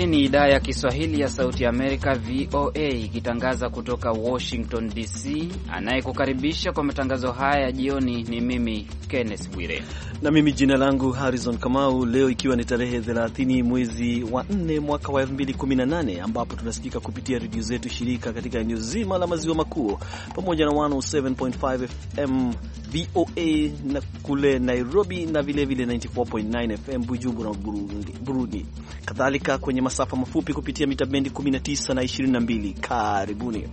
Hii ni idhaa ya Kiswahili ya Sauti ya Amerika, VOA, ikitangaza kutoka Washington DC. Anayekukaribisha kwa matangazo haya ya jioni ni mimi, Kenneth Bwire. Na mimi jina langu Harrison Kamau. Leo ikiwa ni tarehe 30 mwezi wa 4 mwaka wa 2018, ambapo tunasikika kupitia redio zetu shirika katika eneo zima la maziwa makuu pamoja na 107.5 FM VOA na kule Nairobi, na vilevile 94.9 FM Bujumbura, Burundi. Kadhalika kwenye masafa mafupi kupitia mita bendi 19 na 22. Karibuni.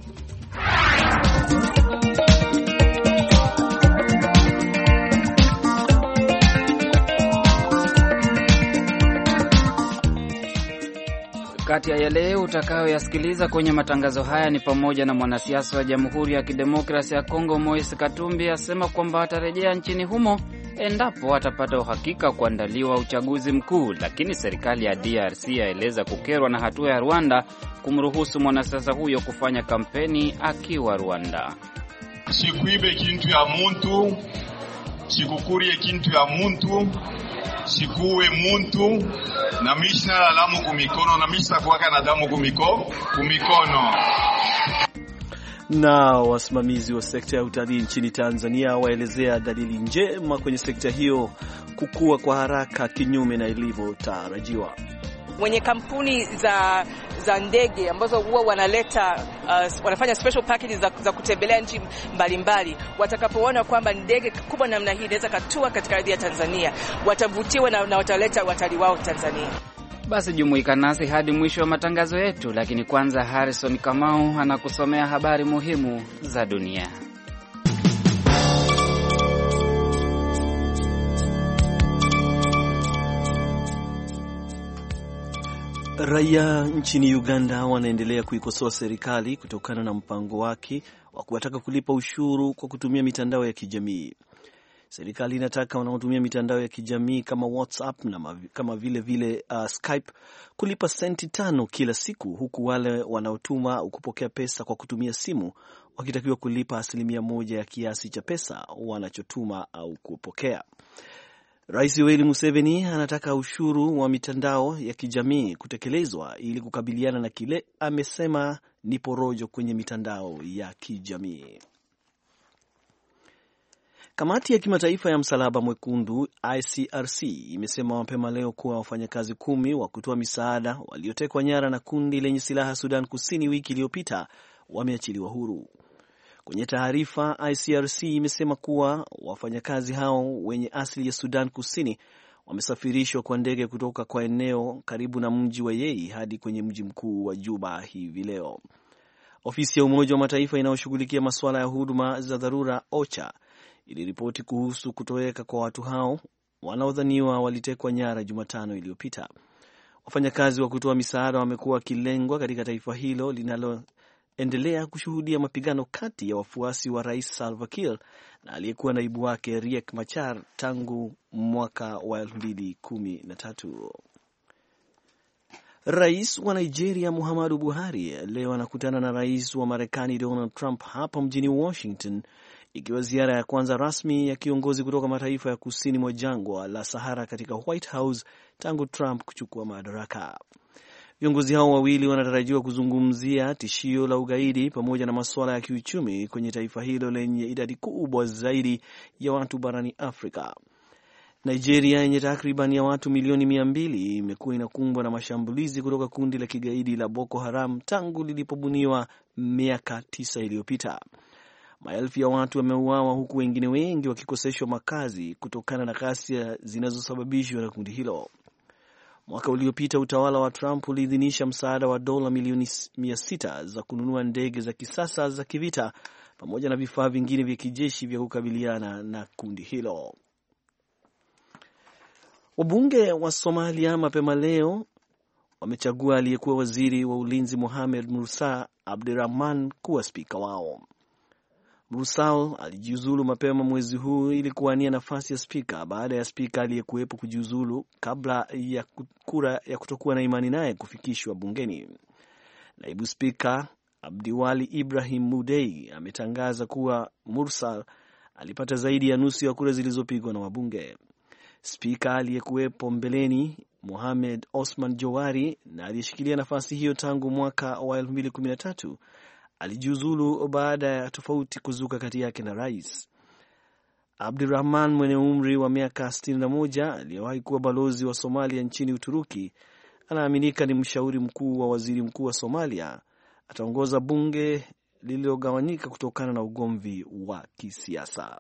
Kati ya yale utakayoyasikiliza kwenye matangazo haya ni pamoja na mwanasiasa wa Jamhuri ya Kidemokrasia ya Kongo Moise Katumbi asema kwamba atarejea nchini humo endapo atapata uhakika kuandaliwa uchaguzi mkuu, lakini serikali ya DRC yaeleza kukerwa na hatua ya Rwanda kumruhusu mwanasiasa huyo kufanya kampeni akiwa Rwanda. Sikuibe kintu ya muntu, sikukurie kintu ya muntu, sikuwe muntu, na mishna lalamu kumikono, na mishna kuwaka na damu kumikono. Na wasimamizi wa sekta ya utalii nchini Tanzania waelezea dalili njema kwenye sekta hiyo kukua kwa haraka kinyume na ilivyotarajiwa. Wenye kampuni za ndege ambazo huwa wanaleta wanafanya special packages za kutembelea nchi mbalimbali, watakapoona kwamba ndege kubwa namna hii inaweza katua katika ardhi ya Tanzania, watavutiwa na wataleta watalii wao Tanzania. Basi jumuika nasi hadi mwisho wa matangazo yetu, lakini kwanza Harrison Kamau anakusomea habari muhimu za dunia. Raia nchini Uganda wanaendelea kuikosoa serikali kutokana na mpango wake wa kuwataka kulipa ushuru kwa kutumia mitandao ya kijamii. Serikali inataka wanaotumia mitandao ya kijamii kama WhatsApp na kama vile Skype kulipa senti 5 kila siku, huku wale wanaotuma kupokea pesa kwa kutumia simu wakitakiwa kulipa 1% ya kiasi cha pesa wanachotuma au kupokea. Rais Yoweri Museveni anataka ushuru wa mitandao ya kijamii kutekelezwa ili kukabiliana na kile amesema ni porojo kwenye mitandao ya kijamii. Kamati ya kimataifa ya msalaba mwekundu ICRC imesema mapema leo kuwa wafanyakazi 10 wa kutoa misaada waliotekwa nyara na kundi lenye silaha Sudan Kusini wiki iliyopita wameachiliwa huru. Kwenye taarifa, ICRC imesema kuwa wafanyakazi hao wenye asili ya Sudan Kusini wamesafirishwa kwa ndege kutoka kwa eneo karibu na mji wa Yei hadi kwenye mji mkuu wa Juba hivi leo. Ofisi ya Umoja wa Mataifa inayoshughulikia masuala ya huduma za dharura OCHA iliripoti kuhusu kutoweka kwa watu hao wanaodhaniwa walitekwa nyara Jumatano iliyopita. Wafanyakazi wa kutoa misaada wamekuwa wakilengwa katika taifa hilo linaloendelea kushuhudia mapigano kati ya wafuasi wa Rais Salva Kiir na aliyekuwa naibu wake Riek Machar tangu mwaka wa 2013. Rais wa Nigeria Muhammadu Buhari leo anakutana na rais wa Marekani Donald Trump hapa mjini Washington, ikiwa ziara ya kwanza rasmi ya kiongozi kutoka mataifa ya kusini mwa jangwa la Sahara katika White House tangu Trump kuchukua madaraka. Viongozi hao wawili wanatarajiwa kuzungumzia tishio la ugaidi pamoja na masuala ya kiuchumi kwenye taifa hilo lenye idadi kubwa zaidi ya watu barani Afrika. Nigeria yenye takriban ya watu milioni 200 imekuwa inakumbwa na mashambulizi kutoka kundi la kigaidi la Boko Haram tangu lilipobuniwa miaka 9 iliyopita. Maelfu ya watu wameuawa huku wengine wengi wakikoseshwa makazi kutokana na ghasia zinazosababishwa na kundi hilo. Mwaka uliopita utawala wa Trump uliidhinisha msaada wa dola milioni 600 za kununua ndege za kisasa za kivita pamoja na vifaa vingine vya kijeshi vya kukabiliana na kundi hilo. Wabunge wa Somalia mapema leo wamechagua aliyekuwa waziri wa ulinzi Mohamed Musa Abdirahman kuwa spika wao. Mursal alijiuzulu mapema mwezi huu ili kuwania nafasi ya spika baada ya spika aliyekuwepo kujiuzulu kabla ya kura ya kutokuwa na imani naye kufikishwa bungeni. Naibu spika Abdiwali Ibrahim Mudei ametangaza kuwa Mursal alipata zaidi ya nusu ya kura zilizopigwa na wabunge. Spika aliyekuwepo mbeleni Mohamed Osman Jowari, na aliyeshikilia nafasi hiyo tangu mwaka wa 2013, alijiuzulu baada ya tofauti kuzuka kati yake na rais. Abdurrahman mwenye umri wa miaka 61 aliyewahi kuwa balozi wa Somalia nchini Uturuki, anaaminika ni mshauri mkuu wa waziri mkuu wa Somalia. Ataongoza bunge lililogawanyika kutokana na ugomvi wa kisiasa.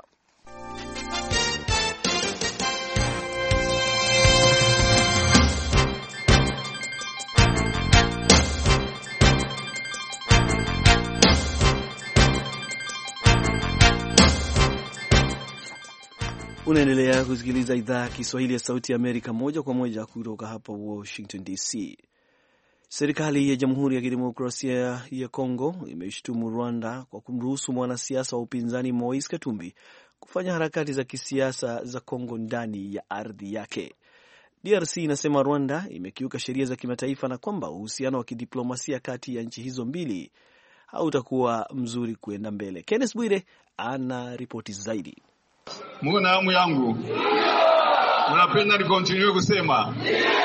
Unaendelea kusikiliza idhaa ya Kiswahili ya Sauti ya Amerika moja kwa moja kutoka hapa Washington DC. Serikali ya Jamhuri ya Kidemokrasia ya Kongo imeshutumu Rwanda kwa kumruhusu mwanasiasa wa upinzani Moise Katumbi kufanya harakati za kisiasa za Kongo ndani ya ardhi yake. DRC inasema Rwanda imekiuka sheria za kimataifa na kwamba uhusiano wa kidiplomasia kati ya nchi hizo mbili hautakuwa mzuri kuenda mbele. Kenneth Bwire ana ripoti zaidi. Mbona hamu yangu unapenda ni continue kusema?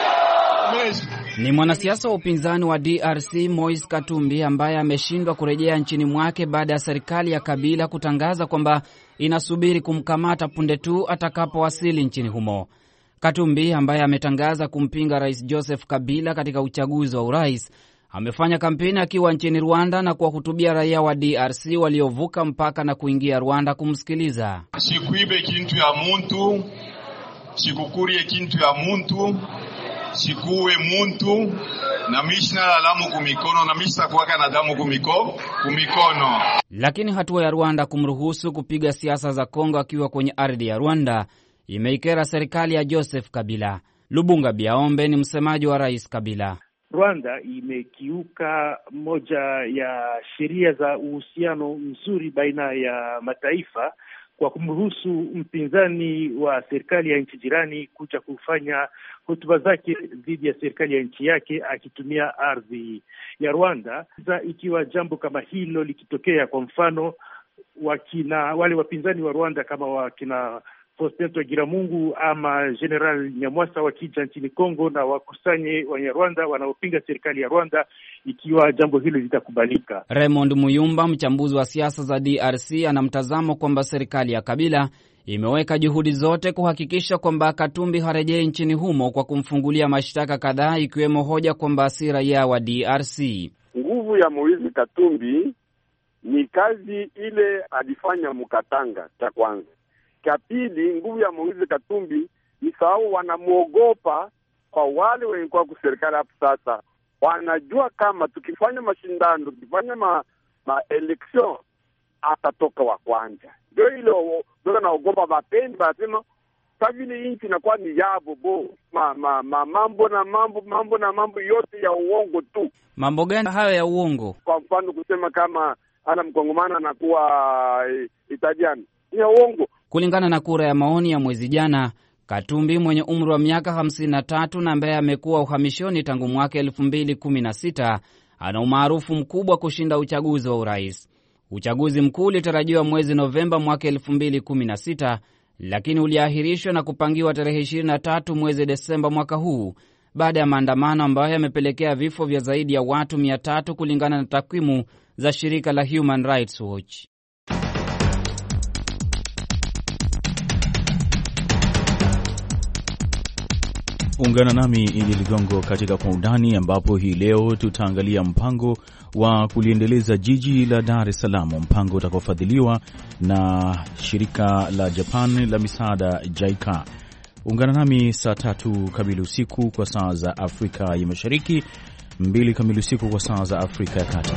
Ni mwanasiasa wa upinzani wa DRC Moise Katumbi ambaye ameshindwa kurejea nchini mwake baada ya serikali ya Kabila kutangaza kwamba inasubiri kumkamata punde tu atakapowasili nchini humo. Katumbi ambaye ametangaza kumpinga Rais Joseph Kabila katika uchaguzi wa urais amefanya kampeni akiwa nchini Rwanda na kuwahutubia raia wa DRC waliovuka mpaka na kuingia Rwanda kumsikiliza. Sikuibe kintu ya muntu, sikukurie kintu ya muntu, sikuwe muntu, na mishna lalamu kumikono, na mishta kuwaka na damu kumikono. Lakini hatua ya Rwanda kumruhusu kupiga siasa za Kongo akiwa kwenye ardhi ya Rwanda imeikera serikali ya Joseph Kabila. Lubunga Biaombe ni msemaji wa Rais Kabila. Rwanda imekiuka moja ya sheria za uhusiano mzuri baina ya mataifa kwa kumruhusu mpinzani wa serikali ya nchi jirani kuja kufanya hotuba zake dhidi ya serikali ya nchi yake akitumia ardhi ya Rwanda. Sasa ikiwa jambo kama hilo likitokea, kwa mfano wale wapinzani wa Rwanda kama wakina Faustin Twagiramungu ama General Nyamwasa wakija nchini Kongo na wakusanye Wanyarwanda wanaopinga serikali ya Rwanda, ikiwa jambo hilo litakubalika. Raymond Muyumba, mchambuzi wa siasa za DRC, anamtazamo kwamba serikali ya Kabila imeweka juhudi zote kuhakikisha kwamba Katumbi harejei nchini humo kwa kumfungulia mashtaka kadhaa, ikiwemo hoja kwamba si raia wa DRC. Nguvu ya Moise Katumbi ni kazi ile alifanya Mukatanga cha kwanza. Cha pili, nguvu ya Moise Katumbi ni sababu wanamuogopa kwa wale wenye kwa kuserikali hapo sasa. Wanajua kama tukifanya mashindano, tukifanya election atatoka wa kwanza. Ndio ile ndio naogopa mapendi, basema sabili inchi inakuwa ni yabo mambo yote ya uongo tu. Mambo gani hayo ya uongo? Kwa mfano kusema kama ana mkongomana anakuwa Italiano, ni uongo. Kulingana na kura ya maoni ya mwezi jana, Katumbi mwenye umri wa miaka 53 na ambaye amekuwa uhamishoni tangu mwaka 2016 ana umaarufu mkubwa kushinda uchaguzi wa urais. Uchaguzi mkuu ulitarajiwa mwezi Novemba mwaka 2016, lakini uliahirishwa na kupangiwa tarehe 23 mwezi Desemba mwaka huu baada ya maandamano ambayo yamepelekea vifo vya zaidi ya watu 300 kulingana na takwimu za shirika la Human Rights Watch. Ungana nami ili Ligongo katika Kwa Undani, ambapo hii leo tutaangalia mpango wa kuliendeleza jiji la Dar es Salaam, mpango utakaofadhiliwa na shirika la Japan la misaada JICA. Ungana nami saa 3 kamili usiku kwa saa za Afrika ya Mashariki, 2 kamili usiku kwa saa za Afrika ya Kati.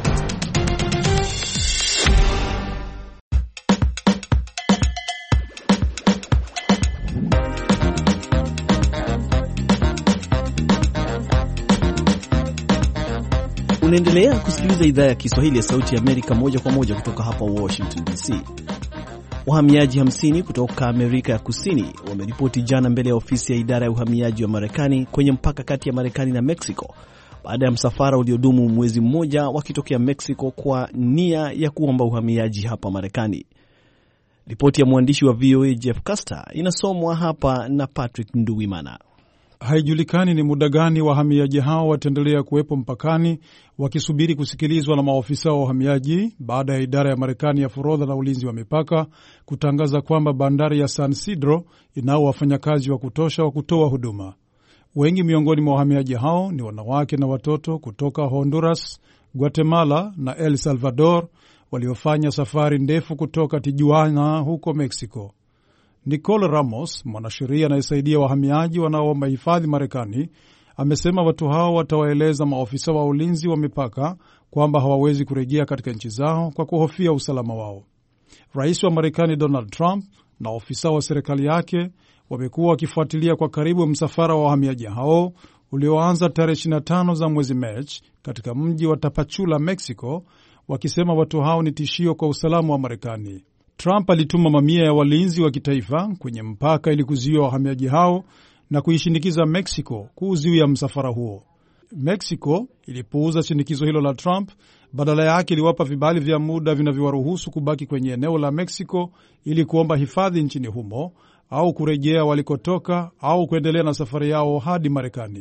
Unaendelea kusikiliza idhaa ya Kiswahili ya Sauti ya Amerika moja kwa moja kutoka hapa Washington DC. Wahamiaji 50 kutoka Amerika ya Kusini wameripoti jana mbele ya ofisi ya idara ya uhamiaji wa Marekani kwenye mpaka kati ya Marekani na Mexico baada ya msafara uliodumu mwezi mmoja wakitokea Mexico kwa nia ya kuomba uhamiaji hapa Marekani. Ripoti ya mwandishi wa VOA Jeff Caster inasomwa hapa na Patrick Nduwimana. Haijulikani ni muda gani wahamiaji hao wataendelea kuwepo mpakani wakisubiri kusikilizwa na maofisa wa uhamiaji baada ya idara ya Marekani ya forodha na ulinzi wa mipaka kutangaza kwamba bandari ya San Isidro inao wafanyakazi wa kutosha wa kutoa huduma. Wengi miongoni mwa wahamiaji hao ni wanawake na watoto kutoka Honduras, Guatemala na El Salvador waliofanya safari ndefu kutoka Tijuana huko Mexico. Nicole Ramos, mwanasheria anayesaidia wahamiaji wanaoomba hifadhi Marekani, amesema watu hao watawaeleza maofisa wa ulinzi wa mipaka kwamba hawawezi kurejea katika nchi zao kwa kuhofia usalama wao. Rais wa Marekani Donald Trump na ofisa wa serikali yake wamekuwa wakifuatilia kwa karibu msafara wa wahamiaji hao ulioanza tarehe 25 za mwezi Machi katika mji wa Tapachula, Mexico, wakisema watu hao ni tishio kwa usalama wa Marekani. Trump alituma mamia ya walinzi wa kitaifa kwenye mpaka ili kuzuia wahamiaji hao na kuishindikiza Mexico kuzuia msafara huo. Mexico ilipuuza shinikizo hilo la Trump, badala yake iliwapa vibali vya muda vinavyowaruhusu kubaki kwenye eneo la Mexico ili kuomba hifadhi nchini humo au kurejea walikotoka au kuendelea na safari yao hadi Marekani.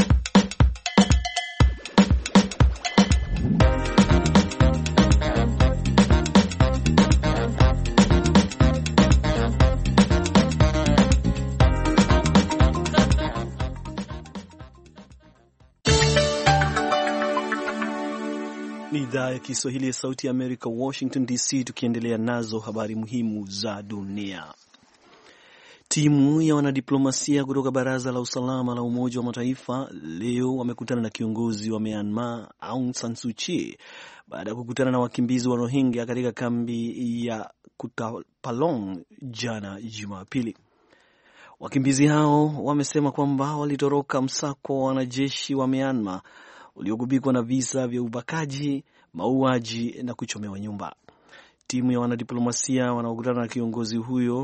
Ni idhaa ya Kiswahili ya Sauti ya Amerika, Washington DC, tukiendelea nazo habari muhimu za dunia. Timu ya wanadiplomasia kutoka Baraza la Usalama la Umoja wa Mataifa leo wamekutana na kiongozi wa Myanmar Aung San Suu Kyi baada ya kukutana na wakimbizi wa Rohingya katika kambi ya Kutupalong jana Jumapili. Wakimbizi hao wamesema kwamba walitoroka msako wa wanajeshi wa Myanmar uliogubikwa na visa vya ubakaji, mauaji na kuchomewa nyumba. Timu ya wanadiplomasia wanaokutana na kiongozi huyo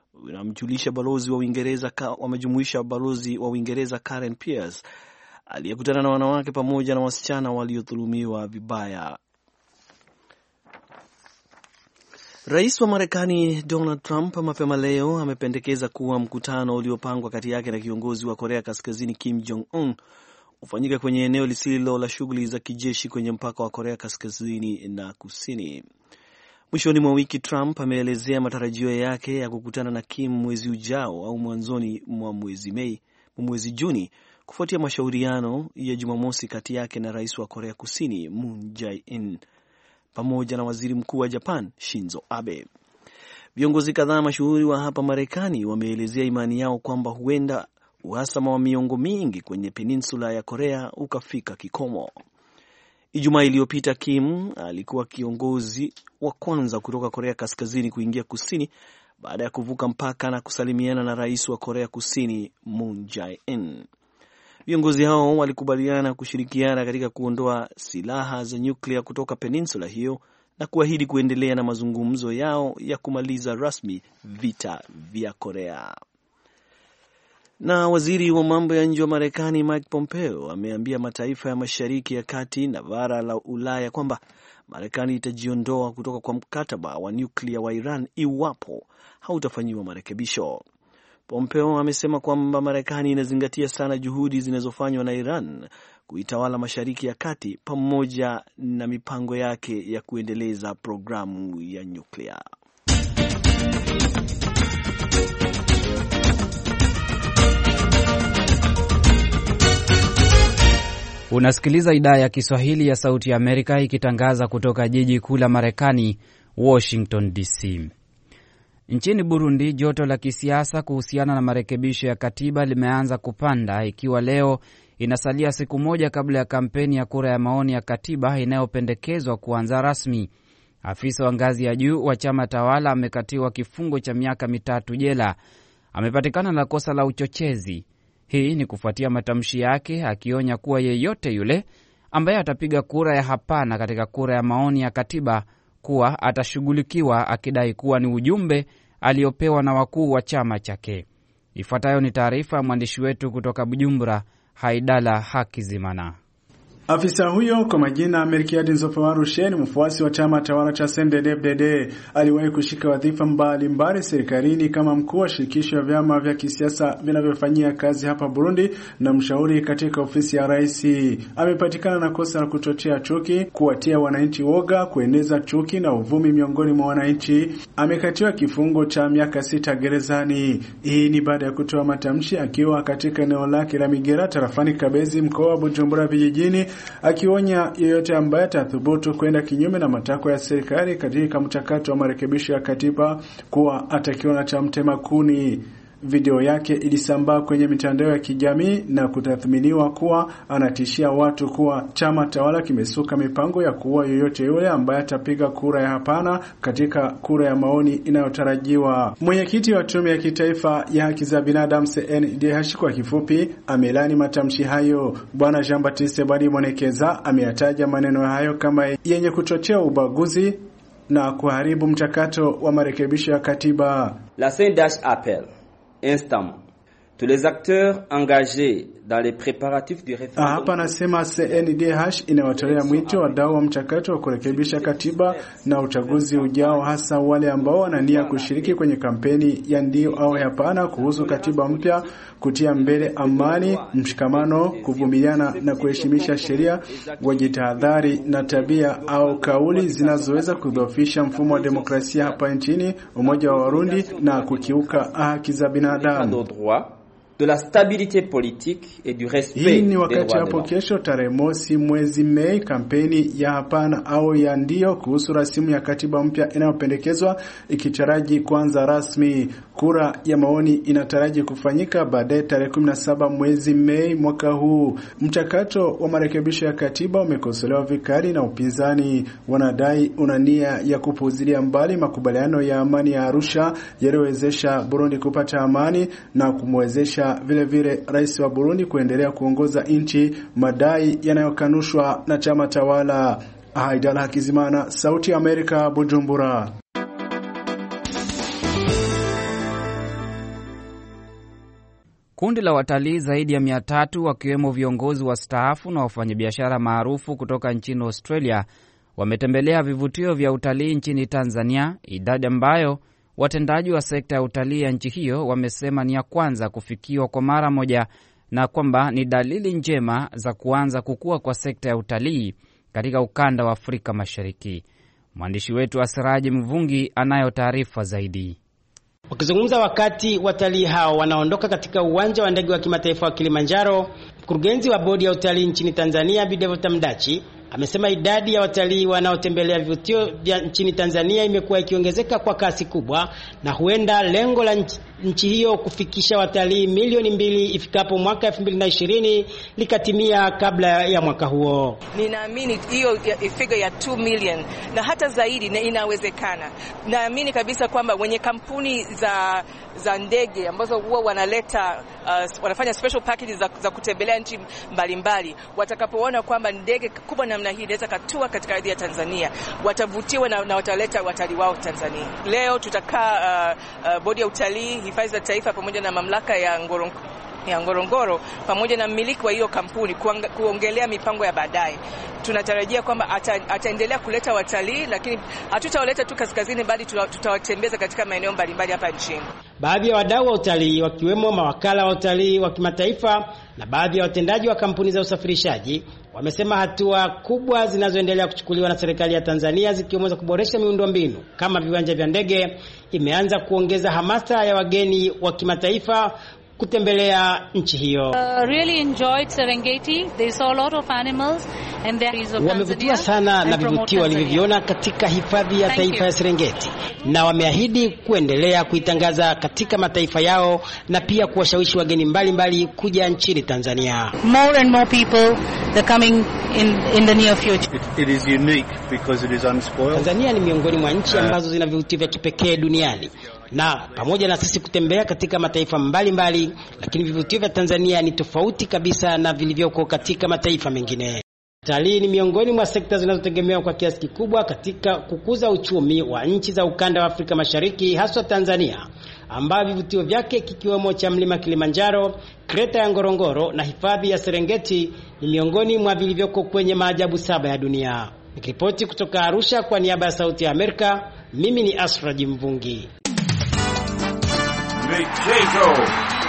wamejumuisha balozi wa Uingereza Karen Pierce aliyekutana na wanawake pamoja na wasichana waliodhulumiwa vibaya. Rais wa Marekani Donald Trump mapema leo amependekeza kuwa mkutano uliopangwa kati yake na kiongozi wa Korea Kaskazini Kim Jong-un ufanyike kwenye eneo lisilo la shughuli za kijeshi kwenye mpaka wa Korea Kaskazini na Kusini. Mwishoni mwa wiki Trump ameelezea matarajio yake ya kukutana na Kim mwezi ujao au mwanzoni mwa mwezi Juni kufuatia mashauriano ya Jumamosi kati yake na rais wa Korea Kusini Moon Jae-in pamoja na waziri mkuu wa Japan Shinzo Abe. Viongozi kadhaa mashuhuri wa hapa Marekani wameelezea imani yao kwamba huenda uhasama wa miongo mingi kwenye peninsula ya Korea ukafika kikomo. Ijumaa iliyopita Kim alikuwa kiongozi wa kwanza kutoka Korea Kaskazini kuingia kusini baada ya kuvuka mpaka na kusalimiana na rais wa Korea Kusini Moon Jae-in. Viongozi hao walikubaliana kushirikiana katika kuondoa silaha za nyuklia kutoka peninsula hiyo na kuahidi kuendelea na mazungumzo yao ya kumaliza rasmi vita vya Korea. Na waziri wa mambo ya nje wa Marekani Mike Pompeo ameambia mataifa ya Mashariki ya Kati na bara la Ulaya kwamba Marekani itajiondoa kutoka kwa mkataba wa nyuklia wa Iran iwapo hautafanyiwa marekebisho. Pompeo amesema kwamba Marekani inazingatia sana juhudi zinazofanywa na Iran kuitawala Mashariki ya Kati pamoja na mipango yake ya kuendeleza programu ya nyuklia. Unasikiliza idhaa ya Kiswahili ya Sauti ya Amerika ikitangaza kutoka jiji kuu la Marekani, Washington DC. Nchini Burundi, joto la kisiasa kuhusiana na marekebisho ya katiba limeanza kupanda, ikiwa leo inasalia siku moja kabla ya kampeni ya kura ya maoni ya katiba inayopendekezwa kuanza rasmi. Afisa wa ngazi ya juu wa chama tawala amekatiwa kifungo cha miaka 3 jela. Amepatikana na kosa la uchochezi. Hii ni kufuatia matamshi yake akionya kuwa yeyote yule ambaye atapiga kura ya hapana katika kura ya maoni ya katiba kuwa atashughulikiwa, akidai kuwa ni ujumbe aliopewa na wakuu wa chama chake. Ifuatayo ni taarifa ya mwandishi wetu kutoka Bujumbura, Haidala Hakizimana. Afisa huyo kwa majina Melkiades Nzofawarushen, mfuasi wa chama tawala cha CNDD-FDD, aliwahi kushika wadhifa mbalimbali serikalini kama mkuu wa shirikisho ya vyama vya kisiasa vinavyofanyia kazi hapa Burundi na mshauri katika ofisi ya rais. Amepatikana na kosa la kuchochea chuki, kuwatia wananchi woga, kueneza chuki na uvumi miongoni mwa wananchi. Amekatiwa kifungo cha miaka 6 gerezani. Hii ni baada ya kutoa matamshi akiwa katika eneo lake la Migera tarafani Kabezi, mkoa wa Bujumbura vijijini, akionya yeyote ambaye atathubutu kwenda kinyume na matakwa ya serikali katika mchakato wa marekebisho ya katiba kuwa atakiona cha mtema kuni. Video yake ilisambaa kwenye mitandao ya kijamii na kutathminiwa kuwa anatishia watu kuwa chama tawala kimesuka mipango ya kuua yoyote yule ambaye atapiga kura ya hapana katika kura ya maoni inayotarajiwa. Mwenyekiti wa tume ya kitaifa ya haki za binadamu CNDH kwa kifupi amelani matamshi hayo. Bwana Jean Baptiste Balimonekeza ameyataja maneno hayo kama yenye kuchochea ubaguzi na kuharibu mchakato wa marekebisho ya katiba. La CNDH appelle instamment tous les acteurs engagés dans les préparatifs du référendum. Hapa nasema CNDH inawatolea mwito wadau wa mchakato wa kurekebisha katiba na uchaguzi ujao, hasa wale ambao wanania kushiriki kwenye kampeni ya ndio au hapana kuhusu katiba mpya, kutia mbele amani, mshikamano, kuvumiliana na kuheshimisha sheria, wajitahadhari na tabia au kauli zinazoweza kudhoofisha mfumo wa demokrasia hapa nchini, umoja wa Warundi na kukiuka haki za binadamu. De la stabilité politique et du respect. Hii ni wakati hapo kesho tarehe mosi mwezi Mei, kampeni ya hapana au ya ndio kuhusu rasimu ya katiba mpya inayopendekezwa ikitaraji kuanza rasmi. Kura ya maoni inataraji kufanyika baadaye tarehe 17 mwezi Mei mwaka huu. Mchakato wa marekebisho ya katiba umekosolewa vikali na upinzani. Wanadai una nia ya kupuuzilia mbali makubaliano ya amani ya Arusha yaliyowezesha Burundi kupata amani na kumwezesha vile vile rais wa Burundi kuendelea kuongoza nchi, madai yanayokanushwa na chama tawala. Haidala Hakizimana, Sauti ya Amerika, Bujumbura. Kundi la watalii zaidi ya 300 wakiwemo viongozi wastaafu na wafanyabiashara maarufu kutoka nchini Australia wametembelea vivutio vya utalii nchini Tanzania, idadi ambayo watendaji wa sekta ya utalii ya nchi hiyo wamesema ni ya kwanza kufikiwa kwa mara moja na kwamba ni dalili njema za kuanza kukua kwa sekta ya utalii katika ukanda wa Afrika Mashariki. Mwandishi wetu Asiraji Mvungi anayo taarifa zaidi. Wakizungumza wakati watalii hao wanaondoka katika uwanja wa ndege wa kimataifa wa Kilimanjaro, mkurugenzi wa bodi ya utalii nchini Tanzania Bidevota Mdachi amesema idadi ya watalii wanaotembelea vivutio vya nchini Tanzania imekuwa ikiongezeka kwa kasi kubwa na huenda lengo la nchi hiyo kufikisha watalii milioni 2 ifikapo mwaka 2020 likatimia kabla ya mwaka huo. Ninaamini hiyo figure ya 2 million na hata zaidi na inawezekana. Naamini kabisa kwamba wenye kampuni za ndege ambazo huwa wanaleta wanafanya special packages za kutembelea nchi mbalimbali, watakapoona kwamba ndege kubwa namna hii inaweza katua katika ardhi ya Tanzania, watavutiwa na wataleta watalii wao Tanzania. Leo tutakaa bodi ya utalii, hifadhi za taifa pamoja na mamlaka ya Ngorongoro pamoja na mmiliki wa hiyo kampuni kuongelea mipango ya baadaye. Tunatarajia kwamba ataendelea kuleta watalii, lakini hatutawaleta tu kaskazini bali tutawatembeza katika maeneo mbalimbali hapa nchini. Baadhi ya wadau wa utalii wakiwemo mawakala wa utalii wa kimataifa na baadhi ya watendaji wa kampuni za usafirishaji wamesema hatua kubwa zinazoendelea kuchukuliwa na serikali ya Tanzania zikiwemo za kuboresha miundombinu kama viwanja vya ndege imeanza kuongeza hamasa ya wageni wa kimataifa kutembelea nchi hiyo. Really enjoyed Serengeti. They saw a lot of animals and there is of wamevutiwa sana na vivutio walivyoviona katika hifadhi ya taifa ya Serengeti na wameahidi kuendelea kuitangaza katika mataifa yao na pia kuwashawishi wageni mbalimbali kuja nchini Tanzania. More and more people they're coming in the near future. It is unique because it is unspoiled. Tanzania ni miongoni mwa nchi ambazo zina vivutio vya kipekee duniani. Na pamoja na sisi kutembea katika mataifa mbalimbali, lakini vivutio vya Tanzania ni tofauti kabisa na vilivyoko katika mataifa mengine. Utalii ni miongoni mwa sekta zinazotegemewa kwa kiasi kikubwa katika kukuza uchumi wa nchi za ukanda wa Afrika Mashariki, hasa Tanzania, ambayo vivutio vyake kikiwemo cha mlima Kilimanjaro, kreta ya Ngorongoro na hifadhi ya Serengeti ni miongoni mwa vilivyoko kwenye maajabu 7 ya dunia. Nikiripoti kutoka Arusha kwa niaba ya Sauti ya Amerika, mimi ni Asraji Mvungi. Michezo.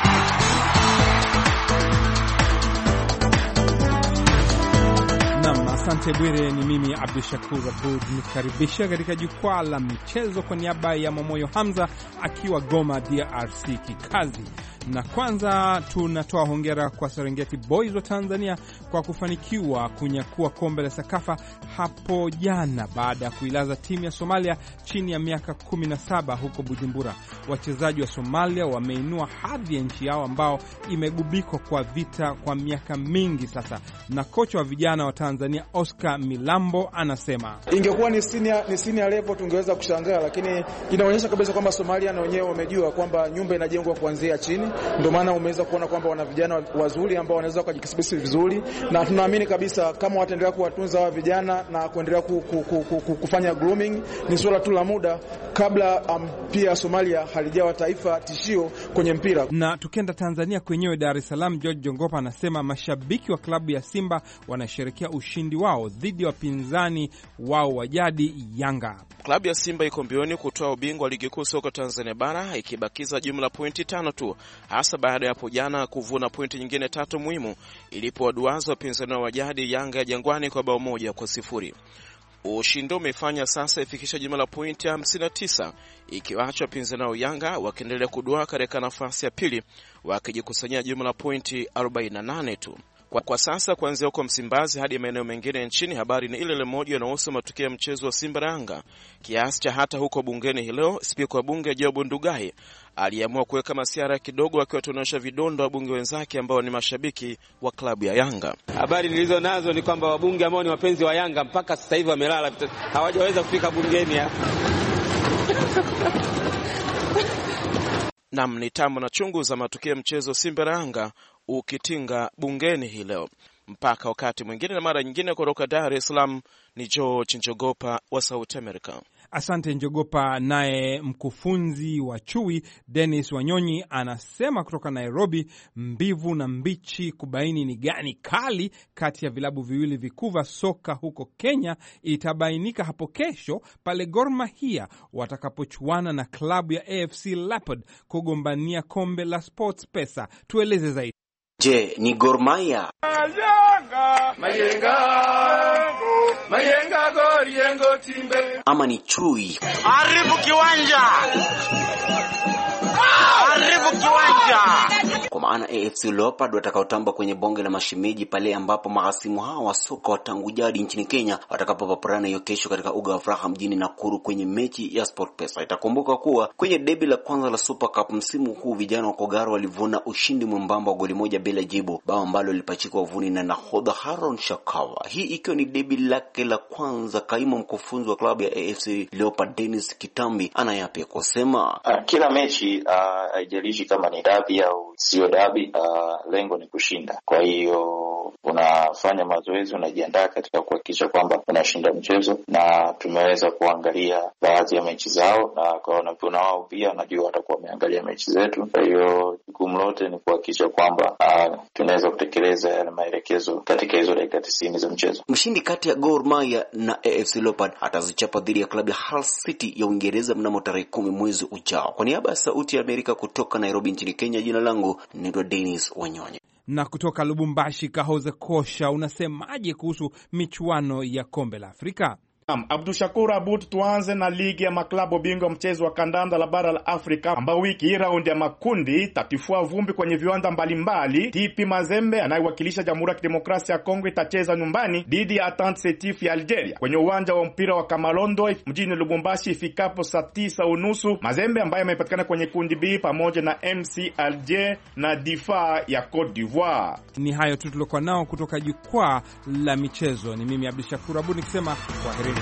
Asante Bwire. Ni mimi Abdushakur Abud nikaribisha katika jukwaa la michezo kwa niaba ya Momoyo Hamza akiwa Goma, DRC kikazi. Na kwanza tunatoa hongera kwa Serengeti Boys wa Tanzania kwa kufanikiwa kunyakua kombe la Sakafa hapo jana baada ya kuilaza timu ya Somalia chini ya miaka 17 huko Bujumbura. Wachezaji wa Somalia wameinua hadhi ya nchi yao ambao imegubikwa kwa vita kwa miaka mingi sasa. Na kocha wa vijana wa Tanzania Oscar Milambo anasema ingekuwa ni senior level tungeweza kushangaa, lakini inaonyesha kabisa kwamba Somalia na wenyewe wamejua kwamba nyumba inajengwa kuanzia chini. Ndio maana umeweza kuona kwamba wana vijana wazuri ambao wanaweza kujikisibisi vizuri, na tunaamini kabisa kama wataendelea kuwatunza hawa vijana na kuendelea kufanya grooming, ni swala tu la muda kabla pia Somalia halijawa taifa tishio kwenye mpira. Na tukienda Tanzania kwenyewe Dar es Salaam, George Jongopa anasema mashabiki wa klabu ya Simba wanasherehekea ushindi wao dhidi ya wapinzani wao wa jadi Yanga. Klabu ya Simba iko mbioni kutoa ubingwa ligi kuu soka Tanzania bara ikibakiza jumla pointi 5 tu, hasa baada ya hapo jana kuvuna pointi nyingine 3 muhimu ilipowaduaza wapinzani wa jadi Yanga ya Jangwani kwa bao 1-0. Ushindi umefanya sasa ifikisha jumla pointi 59, ikiwaacha wapinzani wa Yanga wakiendelea kudua katika nafasi ya pili wakijikusanyia jumla pointi 48 tu. Kwa sasa kuanzia huko Msimbazi hadi maeneo mengine nchini, habari ni ile moja inahusu matukio ya mchezo wa Simba na Yanga, kiasi cha hata huko bungeni hii leo spika wa bunge Job Ndugai aliamua kuweka masiara kidogo akiwatonesha vidondo wabunge wenzake ambao ni mashabiki wa klabu ya Yanga. Habari nilizo nazo ni kwamba wabunge ambao ni wapenzi wa Yanga mpaka sasa hivi wamelala, hawajaweza kufika bungeni. Nam ni tamu na chungu za matukio ya mchezo Simba na Yanga ukitinga bungeni hii leo. Mpaka wakati mwingine na mara nyingine, kutoka Dar es Salaam ni George Njogopa wa Sauti Amerika. Asante Njogopa. Naye mkufunzi wa Chui Dennis Wanyonyi anasema kutoka Nairobi, mbivu na mbichi kubaini ni gani kali kati ya vilabu viwili vikuu vya soka huko Kenya itabainika hapo kesho pale Gor Mahia watakapochuana na klabu ya AFC Leopards kugombania kombe la Sports Pesa. Tueleze zaidi. Je, ni Gor Mahia Mayenga Gor yengo timbe ama ni Chui? Haribu kiwanja. Kwa maana AFC Leopards watakaotamba kwenye bonge la mashemeji pale ambapo mahasimu hao wa soka wa tangu jadi nchini Kenya watakapopaparana hiyo kesho katika uga wa Furaha mjini Nakuru kwenye mechi ya SportPesa. Itakumbuka kuwa kwenye debi la kwanza la Super Cup msimu huu vijana wa Kogaro walivuna ushindi mwembamba wa goli 1 bila jibu, bao ambalo lilipachikwa uvuni na nahodha Haron Shakawa. Hii ikiwa ni debi lake la kwanza. Kaimu mkufunzi wa klabu ya AFC Leopards Dennis Kitambi anayapia kusema kila mechi haijalishi kama ni dabi au sio dabi, lengo ni kushinda. Kwa hiyo unafanya mazoezi, unajiandaa katika kuhakikisha kwamba unashinda mchezo, na tumeweza kuangalia baadhi ya mechi zao na kwa wao pia najua watakuwa wameangalia mechi zetu. Kwa hiyo jukumu lote ni kuhakikisha kwamba tunaweza kutekeleza yale maelekezo katika hizo dakika 90 za mchezo. Mshindi kati ya Gor Mahia na AFC Leopards atazichapa dhidi ya klabu ya Hull City ya Uingereza mnamo tarehe 10 mwezi ujao. Kwa niaba ya Sauti ya Amerika kutoka Nairobi nchini Kenya, jina langu ni Dennis Wanyonyi. Na kutoka Lubumbashi, Kahoze Kosha, unasemaje kuhusu michuano ya kombe la Afrika? Abdushakur Abud, tuanze na ligi ya maklabu bingwa mchezo wa kandanda la bara la Afrika, ambao wiki hii raundi ya makundi tatifua vumbi kwenye viwanja mbalimbali. TP Mazembe anayewakilisha Jamhuri ya Kidemokrasia ya Kongo itacheza nyumbani dhidi ya Entente Setif ya Algeria kwenye uwanja wa mpira wa Kamalondo mjini Lubumbashi ifikapo saa 9:30. Mazembe ambaye amepatikana kwenye kundi B pamoja na MC Alger na Difa ya Cote d'Ivoire. Ni hayo tu tulikuwa nao kutoka jukwaa la michezo. Ni mimi Abdushakur Abud nikisema kwaheri.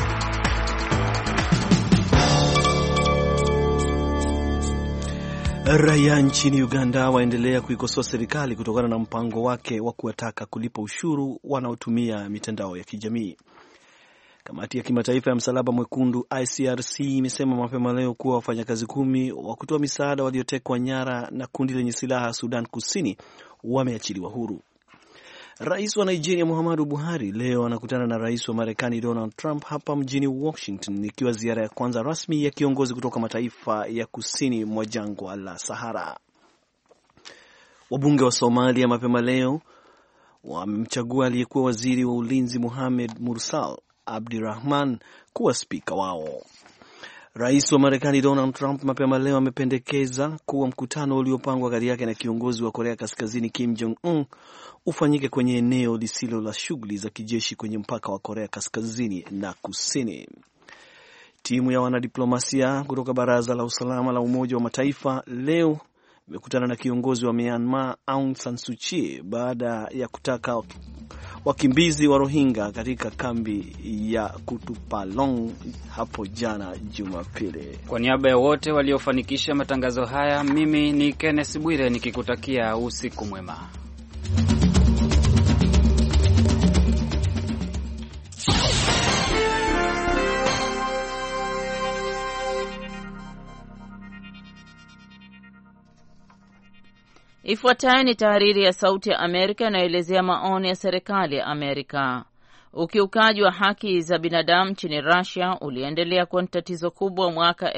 Raia nchini Uganda waendelea kuikosoa serikali kutokana na mpango wake wa kuwataka kulipa ushuru wanaotumia mitandao ya kijamii. Kamati ya kimataifa ya Msalaba Mwekundu ICRC imesema mapema leo kuwa wafanyakazi 10 wa kutoa misaada waliotekwa nyara na kundi lenye silaha Sudan Kusini wameachiliwa huru. Rais wa Nigeria Muhammadu Buhari leo anakutana na rais wa Marekani Donald Trump hapa mjini Washington, ikiwa ziara ya kwanza rasmi ya kiongozi kutoka mataifa ya kusini mwa jangwa la Sahara. Wabunge wa Somalia mapema leo wamemchagua aliyekuwa waziri wa ulinzi Mohamed Mursal Abdirahman kuwa spika wao. Rais wa Marekani Donald Trump mapema leo amependekeza kuwa mkutano uliopangwa kati yake na kiongozi wa Korea Kaskazini Kim Jong-un ufanyike kwenye eneo lisilo la shughuli za kijeshi kwenye mpaka wa Korea Kaskazini na Kusini. Timu ya wanadiplomasia kutoka Baraza la Usalama la Umoja wa Mataifa leo imekutana na kiongozi wa Myanmar Aung San Suu Kyi baada ya kutaka wakimbizi wa Rohingya katika kambi ya Kutupalong hapo jana Jumapili. Kwa niaba ya wote waliofanikisha matangazo haya, mimi ni Kenneth Bwire nikikutakia usiku mwema. Ifuatayo ni tahariri ya Sauti ya Amerika inayoelezea maoni ya serikali ya Amerika. Ukiukaji wa haki za binadamu nchini Russia uliendelea kuwa tatizo kubwa mwaka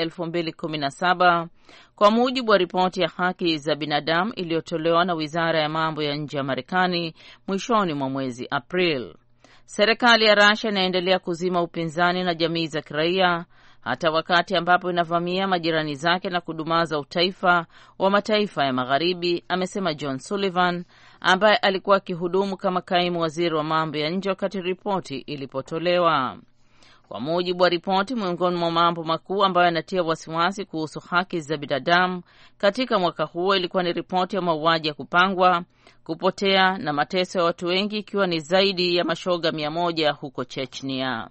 2017 kwa mujibu wa ripoti ya haki za binadamu iliyotolewa na Wizara ya Mambo ya Nje ya Marekani mwishoni mwa mwezi April. Serikali ya Russia inaendelea kuzima upinzani na jamii za kiraia hata wakati ambapo inavamia majirani zake na kudumaza utaifa wa mataifa ya magharibi, amesema John Sullivan ambaye alikuwa akihudumu kama kaimu waziri wa mambo ya nje wakati ripoti ilipotolewa. Kwa mujibu wa ripoti, miongoni mwa mambo makuu ambayo yanatia wasiwasi kuhusu haki za binadamu katika mwaka huo ilikuwa ni ripoti ya mauaji ya kupangwa, kupotea na mateso ya watu wengi, ikiwa ni zaidi ya mashoga 100 huko Chechnya.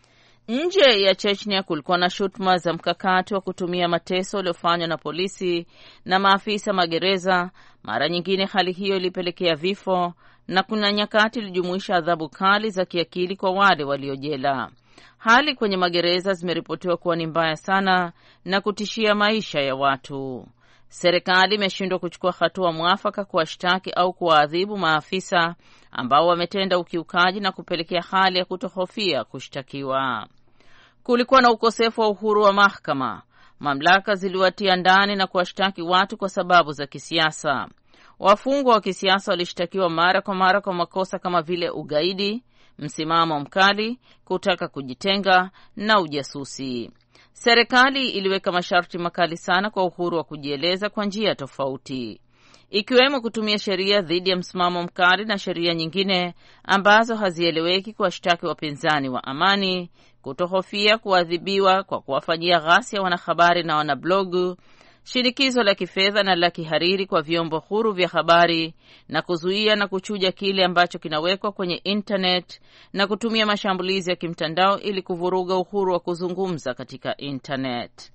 Nje ya Chechnya kulikuwa na shutuma za mkakati wa kutumia mateso uliofanywa na polisi na maafisa magereza. Mara nyingine hali hiyo ilipelekea vifo na kuna nyakati ilijumuisha adhabu kali za kiakili kwa wale waliojela. Hali kwenye magereza zimeripotiwa kuwa ni mbaya sana na kutishia maisha ya watu. Serikali imeshindwa kuchukua hatua mwafaka kuwashtaki au kuwaadhibu maafisa ambao wametenda ukiukaji na kupelekea hali ya kutohofia kushtakiwa. Kulikuwa na ukosefu wa uhuru wa mahakama. Mamlaka ziliwatia ndani na kuwashtaki watu kwa sababu za kisiasa. Wafungwa wa kisiasa walishtakiwa mara kwa mara kwa makosa kama vile ugaidi, msimamo mkali, kutaka kujitenga na ujasusi. Serikali iliweka masharti makali sana kwa uhuru wa kujieleza kwa njia tofauti, ikiwemo kutumia sheria dhidi ya msimamo mkali na sheria nyingine ambazo hazieleweki kuwashtaki wapinzani wa amani, kutohofia kuadhibiwa kwa kuwafanyia ghasia wanahabari na wanablogu, shinikizo la kifedha na la kihariri kwa vyombo huru vya habari, na kuzuia na kuchuja kile ambacho kinawekwa kwenye internet, na kutumia mashambulizi ya kimtandao ili kuvuruga uhuru wa kuzungumza katika internet.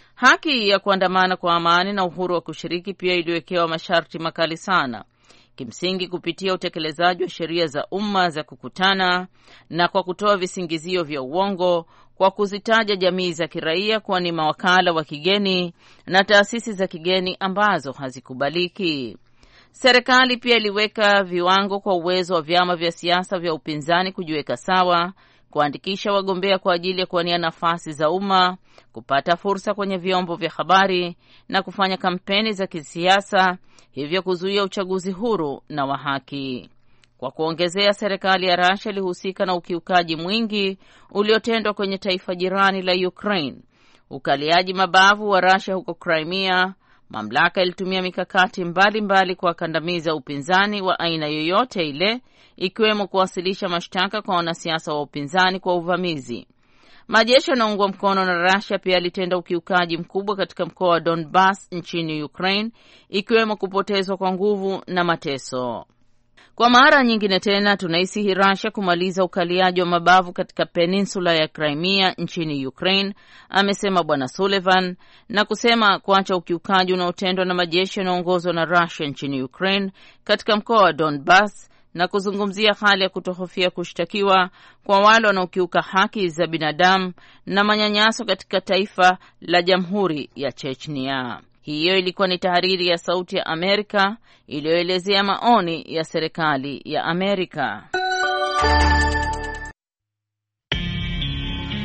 Haki ya kuandamana kwa amani na uhuru wa kushiriki pia iliwekewa masharti makali sana, kimsingi kupitia utekelezaji wa sheria za umma za kukutana na kwa kutoa visingizio vya uongo kwa kuzitaja jamii za kiraia kuwa ni mawakala wa kigeni na taasisi za kigeni ambazo hazikubaliki. Serikali pia iliweka viwango kwa uwezo wa vyama vya siasa vya upinzani kujiweka sawa, kuandikisha wagombea kwa ajili ya kuwania nafasi za umma, kupata fursa kwenye vyombo vya habari na kufanya kampeni za kisiasa, hivyo kuzuia uchaguzi huru na wa haki. Kwa kuongezea, serikali ya Russia ilihusika na ukiukaji mwingi uliotendwa kwenye taifa jirani la Ukraine. Ukaliaji mabavu wa Russia huko Crimea. Mamlaka ilitumia mikakati mbalimbali kuwakandamiza upinzani wa aina yoyote ile, ikiwemo kuwasilisha mashtaka kwa wanasiasa wa upinzani kwa uvamizi. Majeshi yanaungwa mkono na Russia pia yalitenda ukiukaji mkubwa katika mkoa wa Donbas nchini Ukraine, ikiwemo kupotezwa kwa nguvu na mateso. Kwa mara nyingine tena tunaisihi Russia kumaliza ukaliaji wa mabavu katika peninsula ya Crimea nchini Ukraine, amesema Bwana Sullivan, na kusema kuacha ukiukaji unaotendwa na majeshi yanayoongozwa na Russia nchini Ukraine katika mkoa wa Donbas na kuzungumzia hali ya kutohofia kushtakiwa kwa wale wanaokiuka haki za binadamu na manyanyaso katika taifa la Jamhuri ya Chechnya. Hiyo ilikuwa ni tahariri ya Sauti ya Amerika iliyoelezea maoni ya serikali ya Amerika.